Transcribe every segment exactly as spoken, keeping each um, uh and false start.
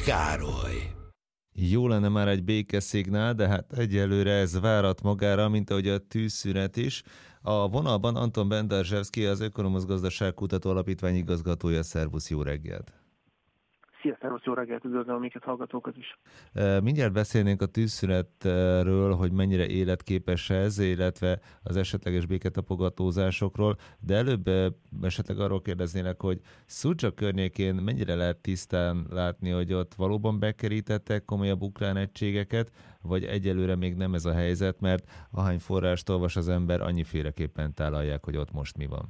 Károly. Jó lenne már egy békeszignál, de hát egyelőre ez várat magára, mint ahogy a tűzszünet is. A vonalban Anton Bendarzsevszky, az Ökonomusz Gazdaságkutató Alapítvány igazgatója. Szervusz, jó reggelt! Szia, szervusz, jó reggelt, üdvözlöm a minket hallgatókat is. Mindjárt beszélnénk a tűzszünetről, hogy mennyire életképes ez, illetve az esetleges béketapogatózásokról, de előbb esetleg arról kérdeznélek, hogy Szudzsa környékén mennyire lehet tisztán látni, hogy ott valóban bekerítettek komolyabb ukrán egységeket, vagy egyelőre még nem ez a helyzet, mert ahány forrást olvas az ember, annyiféleképpen tálalják, hogy ott most mi van.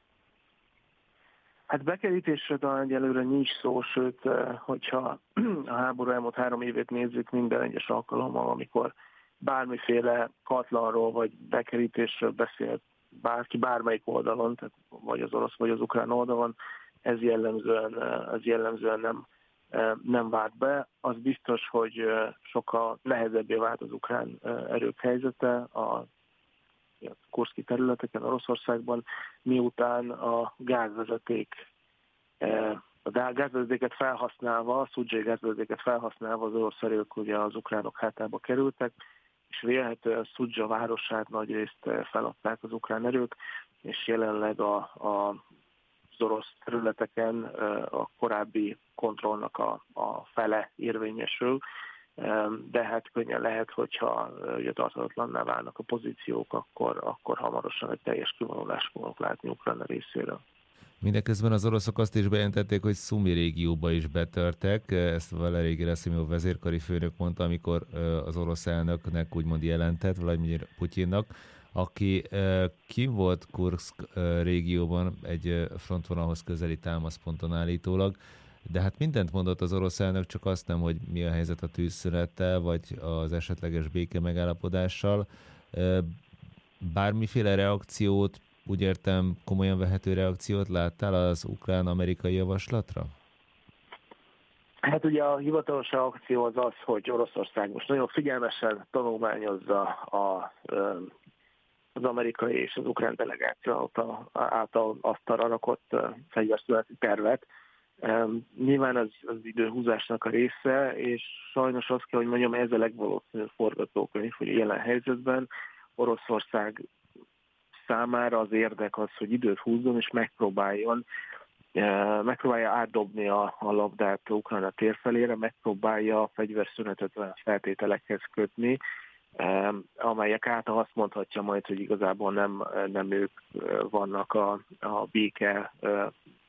Hát bekerítésre talán egyelőre nincs szó, sőt, hogyha a háború elmúlt három évét nézzük, minden egyes alkalommal, amikor bármiféle katlanról vagy bekerítésről beszélt bárki, bármelyik oldalon, tehát vagy az orosz, vagy az ukrán oldalon, ez jellemzően, ez jellemzően nem, nem vált be. Az biztos, hogy sokkal nehezebbé vált az ukrán erők helyzete a kurszki területeken, Oroszországban, miután a gázvezeték, a gázvezetéket felhasználva, a szudzsai gázvezetéket felhasználva az orosz erők ugye az ukránok hátába kerültek, és vélhetően Szudzsa városát nagy részt feladták az ukrán erők, és jelenleg a, a, az orosz területeken a korábbi kontrollnak a, a fele érvényesül, de hát könnyen lehet, hogyha ugye tarthatatlanná válnak a pozíciók, akkor, akkor hamarosan egy teljes kivonulást fogunk látni Ukrajna részéről. Mindeközben az oroszok azt is bejelentették, hogy Szumi régióba is betörtek, ezt Valerij Geraszimov vezérkari főnök mondta, amikor az orosz elnöknek úgymond jelentett, Vladimir Putyinnak, aki kim volt Kurszk régióban egy frontvonalhoz közeli támaszponton állítólag, de hát mindent mondott az orosz elnök, csak azt nem, hogy mi a helyzet a tűzszünettel, vagy az esetleges béke megállapodással. Bármiféle reakciót, úgy értem, komolyan vehető reakciót láttál az ukrán-amerikai javaslatra? Hát ugye a hivatalos reakció az az, hogy Oroszország most nagyon figyelmesen tanulmányozza a, az amerikai és az ukrán delegáció által, által asztalra rakott fegyverszüneti tervet. Um, nyilván az, az időhúzásnak a része, és sajnos azt kell, hogy mondjam, ez a legvalószínűbb forgatókönyv, hogy jelen helyzetben Oroszország számára az érdek az, hogy időt húzzon, és megpróbáljon, uh, megpróbálja átdobni a, a labdát Ukrajna térfelére, megpróbálja a fegyverszünetet olyan feltételekhez kötni, um, amelyek által azt mondhatja majd, hogy igazából nem, nem ők vannak a, a béke uh,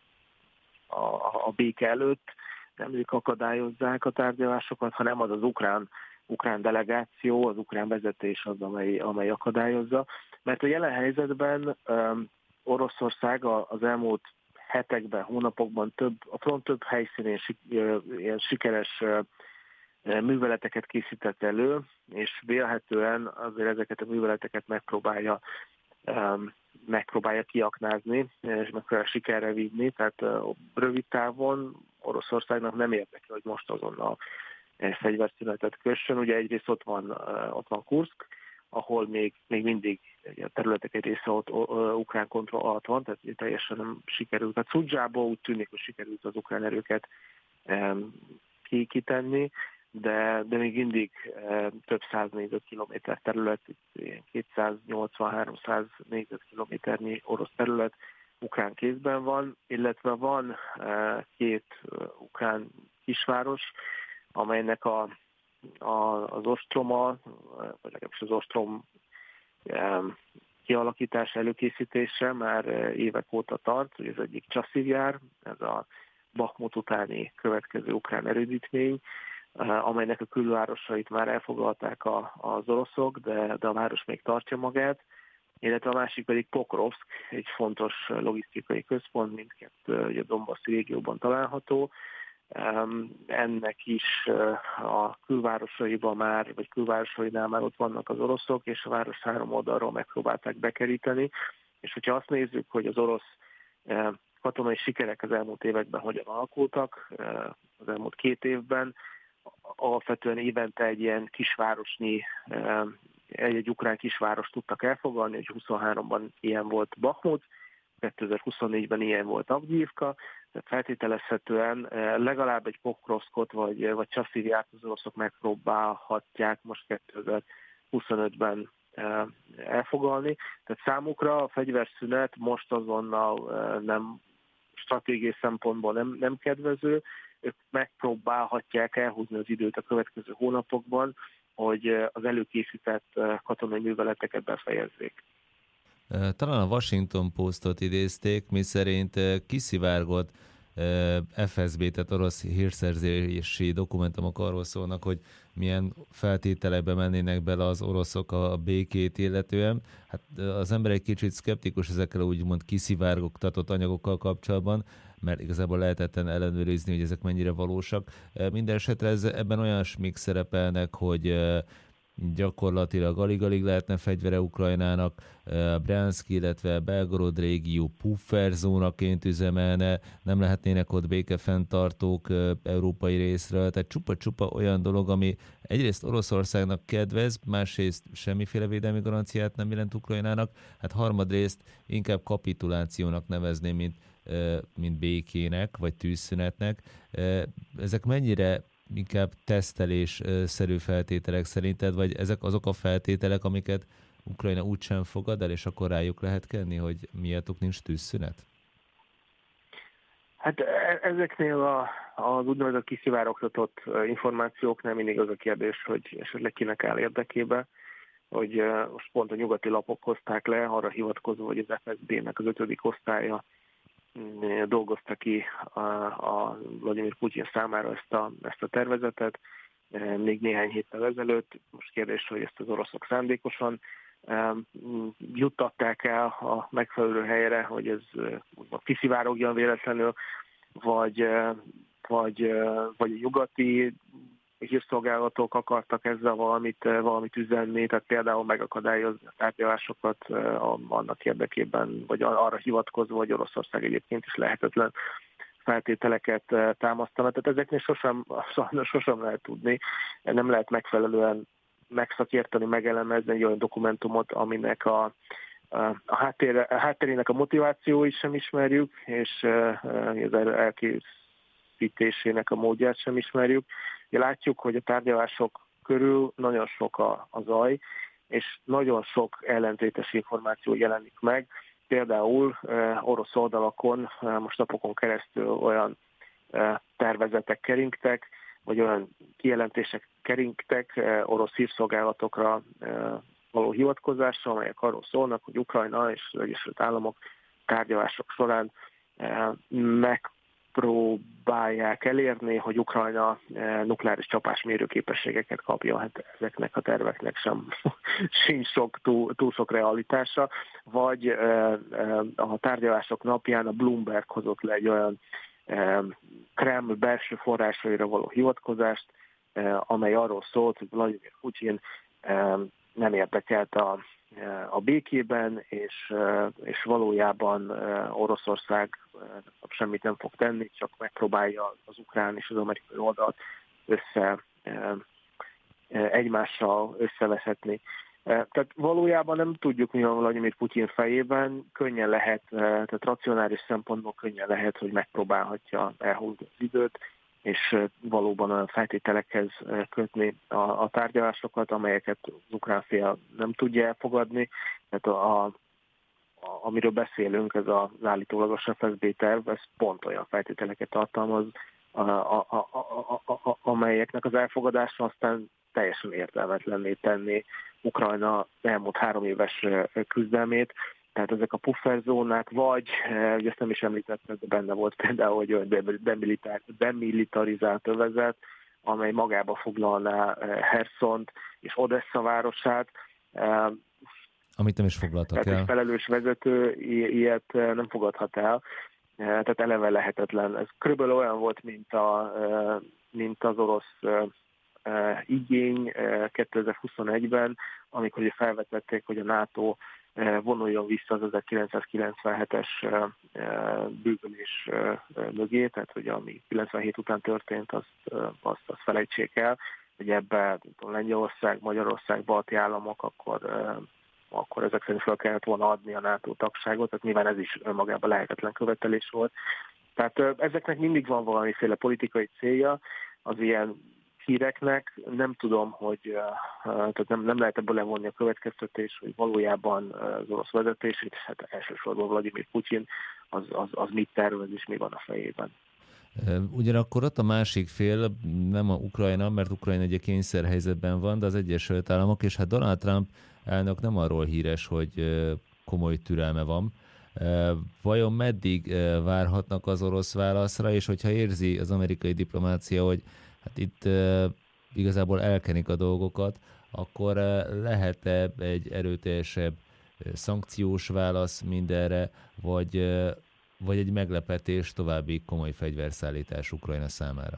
A, a béke előtt, nem ők akadályozzák a tárgyalásokat, hanem az az ukrán, ukrán delegáció, az ukrán vezetés az, amely, amely akadályozza. Mert a jelen helyzetben um, Oroszország az elmúlt hetekben, hónapokban több, a front több helyszínén sik, ilyen sikeres uh, műveleteket készített elő, és vélhetően azért ezeket a műveleteket megpróbálja um, megpróbálja kiaknázni, és megpróbálja sikerre vinni, tehát uh, rövid távon Oroszországnak nem érdeke, hogy most azonnal fegyverszünetet kössön. Ugye egyrészt ott van, uh, ott van Kurszk, ahol még, még mindig a területek egy része ott uh, ukrán kontroll alatt van, tehát teljesen nem sikerült. Tehát Szudzsából úgy tűnik, hogy sikerült az ukrán erőket um, kitenni, de, de még mindig e, több száz négyzetkilométer terület, kétszáznyolcvan-háromszáz négyzetkilométernyi orosz terület ukrán kézben van, illetve van e, két e, ukrán kisváros, amelynek a, a, az ostroma, vagy legalábbis az ostrom e, kialakítás, előkészítése már évek óta tart, hogy ez egyik Csaszivjár, ez a Bakhmut utáni következő ukrán erődítmény, amelynek a külvárosait már elfoglalták a, az oroszok, de, de a város még tartja magát, illetve a másik pedig Pokrovsk, egy fontos logisztikai központ, mindkettő ugye a Donbassi régióban található. Ennek is a külvárosaiban már, vagy külvárosainál már ott vannak az oroszok, és a város három oldalról megpróbálták bekeríteni, és hogyha azt nézzük, hogy az orosz katonai sikerek az elmúlt években hogyan alakultak, az elmúlt két évben, alapvetően évente egy ilyen kisvárosnyi, egy-egy ukrán kisváros tudtak elfoglalni, hogy huszonháromban ilyen volt Bakhmut, kétezer-huszonnégyben ilyen volt Avdyivka, Tehát feltételezhetően legalább egy Pokrovskot vagy, vagy Csaszíriát az oroszok megpróbálhatják most kétezer-huszonötben elfogalni. Tehát számukra a fegyverszünet most azonnal nem stratégiai szempontból nem, nem kedvező. Ők megpróbálhatják elhúzni az időt a következő hónapokban, hogy az előkészített katonai műveleteket befejezzék. Talán a Washington Postot idézték, miszerint kiszivárgott ef es bé, tehát orosz hírszerzési dokumentumok arról szólnak, hogy milyen feltételekbe mennének bele az oroszok a békét illetően. Hát az ember egy kicsit szkeptikus ezekkel úgymond kiszivárgoktatott anyagokkal kapcsolatban, mert igazából lehetetlen ellenőrizni, hogy ezek mennyire valósak. Minden esetre ez, ebben olyan smik szerepelnek, hogy gyakorlatilag alig-alig lehetne fegyvere Ukrajnának, Bryansk, illetve Belgorod régió pufferzónaként üzemelne, nem lehetnének ott békefenntartók európai részről, tehát csupa-csupa olyan dolog, ami egyrészt Oroszországnak kedvez, másrészt semmiféle védelmi garanciát nem jelent Ukrajnának, hát harmadrészt inkább kapitulációnak nevezném, mint, mint békének, vagy tűzszünetnek. Ezek mennyire inkább tesztelésszerű feltételek szerinted, vagy ezek azok a feltételek, amiket Ukrajna úgysem fogad el, és akkor rájuk lehet kenni, hogy miattuk nincs tűzszünet? Hát ezeknél a, az úgynevezett kiszivárogtatott információknál mindig az a kérdés, hogy esetleg kinek áll érdekébe, hogy most pont a nyugati lapok hozták le, arra hivatkozva, hogy az ef es bé-nek az ötödik osztálya dolgozta ki a, a Vladimir Putyin számára ezt a, ezt a tervezetet, még néhány héttel ezelőtt. Most kérdés, hogy ezt az oroszok szándékosan juttatták el a megfelelő helyre, hogy ez kiszivárogjon véletlenül, vagy, vagy, vagy a nyugati hírszolgálatok akartak ezzel valamit, valamit üzenni, tehát például megakadályozni a tárgyalásokat annak érdekében, vagy arra hivatkozva, hogy Oroszország egyébként is lehetetlen feltételeket támasztana. Tehát ezeknél sosem, sosem lehet tudni, nem lehet megfelelően megszakérteni, megelemezni egy olyan dokumentumot, aminek a, a, háttér, a háttérének a motivációit sem ismerjük, és az elkészítésének a módját sem ismerjük. Látjuk, hogy a tárgyalások körül nagyon sok a, a zaj, és nagyon sok ellentétes információ jelenik meg. Például eh, orosz oldalakon eh, most napokon keresztül olyan eh, tervezetek keringtek, vagy olyan kijelentések keringtek eh, orosz hírszolgálatokra eh, való hivatkozással, amelyek arról szólnak, hogy Ukrajna és az Egyesült Államok tárgyalások során eh, meg próbálják elérni, hogy Ukrajna nukleáris csapásmérő képességeket kapja. Hát ezeknek a terveknek sem sincs sok, túl, túl sok realitása. Vagy a tárgyalások napján a Bloomberg hozott le egy olyan Kreml belső forrásaira való hivatkozást, amely arról szólt, hogy Vladimir Putyin nem érdekelt a a békében, és, és valójában Oroszország semmit nem fog tenni, csak megpróbálja az ukrán és az amerikai oldalt össze, egymással összeveszetni. Tehát valójában nem tudjuk, mi van Vladimir Putyin fejében, könnyen lehet, tehát racionális szempontból könnyen lehet, hogy megpróbálhatja elhúzni az időt, és valóban olyan feltételekhez kötni a, a tárgyalásokat, amelyeket az ukrán fél nem tudja elfogadni. Tehát a, a, amiről beszélünk, ez az állítólagos ef es bé terv, ez pont olyan feltételeket tartalmaz, a, a, a, a, a, a, amelyeknek az elfogadása aztán teljesen értelmetlenné tenni Ukrajna elmúlt három éves küzdelmét. Tehát ezek a pufferzónák, vagy, ugye ezt nem is említettem, de benne volt például, hogy olyan demilitarizált övezet, amely magába foglalná Herszont és Odessa városát. Amit nem is foglaltak el. Tehát egy felelős vezető ilyet nem fogadhat el, tehát eleve lehetetlen. Ez körülbelül olyan volt, mint, a, mint az orosz igény kétezer-huszonegyben, amikor ugye felvetették, hogy a NATO vonuljon vissza az ezerkilencszázkilencvenhetes bűvölés mögé, tehát hogy ami kilencvenhét után történt, azt, azt, azt felejtsék el, hogy ebben Lengyelország, Magyarország, balti államok, akkor, akkor ezek szerint fel kellett volna adni a NATO tagságot, tehát nyilván ez is önmagában lehetetlen követelés volt. Tehát ezeknek mindig van valamiféle politikai célja, az ilyen híreknek. Nem tudom, hogy tehát nem, nem lehet ebből levonni a következtetés, hogy valójában az orosz vezetés, és hát elsősorban Vladimir Putyin, az, az, az mit tervez és mi van a fejében. Ugyanakkor ott a másik fél, nem a Ukrajna, mert Ukrajna egy kényszerhelyzetben van, de az Egyesült Államok, és hát Donald Trump elnök nem arról híres, hogy komoly türelme van. Vajon meddig várhatnak az orosz válaszra, és hogyha érzi az amerikai diplomácia, hogy hát itt igazából elkenik a dolgokat, akkor lehet-e egy erőteljesebb szankciós válasz mindenre, vagy vagy egy meglepetés, további komoly fegyverszállítás Ukrajna számára?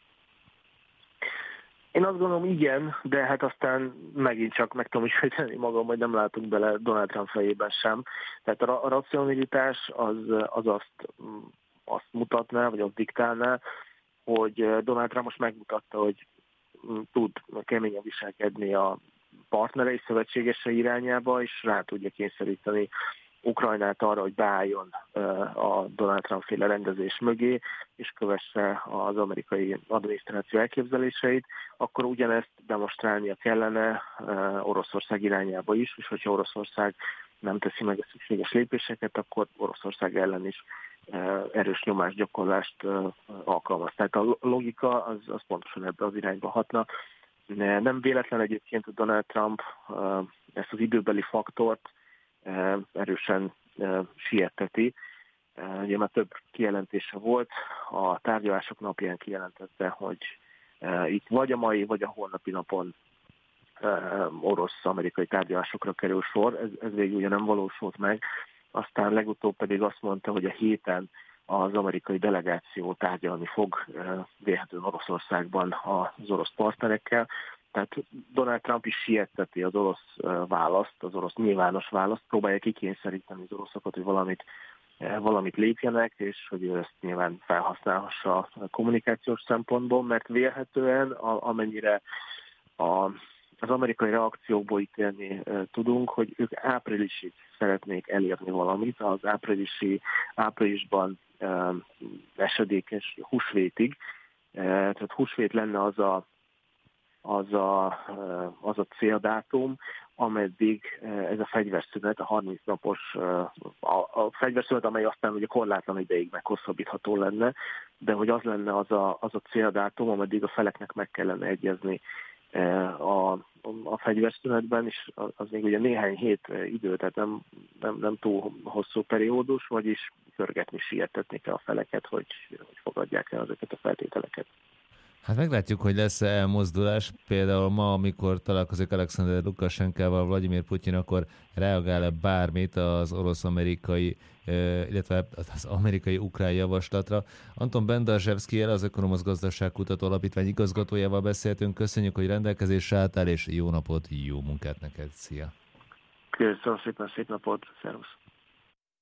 Én azt gondolom, igen, de hát aztán megint csak meg tudom ismételni magam, hogy nem látunk bele Donald Trump fejében sem. Tehát a, a racionalitás az, az azt, azt mutatná, vagy azt diktálná, hogy Donald Trump most megmutatta, hogy tud keményen viselkedni a partnerei, szövetségesei irányába, és rá tudja kényszeríteni Ukrajnát arra, hogy beálljon a Donald Trump-féle rendezés mögé, és kövesse az amerikai adminisztráció elképzeléseit, akkor ugyanezt demonstrálnia kellene Oroszország irányába is, és hogyha Oroszország nem teszi meg a szükséges lépéseket, akkor Oroszország ellen is erős nyomásgyakorlást alkalmaz. Tehát a logika az, az pontosan ebbe az irányba hatna. Nem véletlen egyébként, hogy Donald Trump ezt az időbeli faktort erősen sietteti. Ugye már több kijelentése volt, a tárgyalások napján kijelentette, hogy itt vagy a mai, vagy a holnapi napon orosz-amerikai tárgyalásokra kerül sor. Ez, ez végül ugye nem valósult meg. Aztán legutóbb pedig azt mondta, hogy a héten az amerikai delegáció tárgyalni fog vélhetően Oroszországban az orosz partnerekkel. Tehát Donald Trump is sietteti az orosz választ, az orosz nyilvános választ, próbálja kikényszeríteni az oroszokat, hogy valamit, valamit lépjenek, és hogy ő ezt nyilván felhasználhassa a kommunikációs szempontból, mert vélhetően amennyire a, az amerikai reakciókból ítélni tudunk, hogy ők áprilisig szeretnék elérni valamit, az áprilisi, áprilisban esedékes húsvétig, tehát húsvét lenne az a az a, az a céldátum, ameddig ez a fegyverszünet, a harminc napos a, a fegyverszünet, amely aztán ugye korlátlan ideig meghosszabbítható lenne, de hogy az lenne az a, az a céldátum, ameddig a feleknek meg kellene egyezni a, a fegyverszünetben, és az még ugye néhány hét idő, tehát nem, nem, nem túl hosszú periódus, vagyis körgetni, sietetni kell a feleket, hogy, hogy fogadják el ezeket a feltételeket. Hát meglátjuk, hogy lesz-e elmozdulás. Például ma, amikor találkozik Alexander Lukasenkával Vladimir Putyin, akkor reagál-e bármit az orosz-amerikai, illetve az amerikai-ukrán javaslatra. Anton Bendarzsevszkijel, az Ökonomosz Gazdaságkutató Alapítvány igazgatójával beszéltünk. Köszönjük, hogy rendelkezésre álltál, és jó napot, jó munkát neked. Szia! Köszönöm szépen, szép napot, szervusz!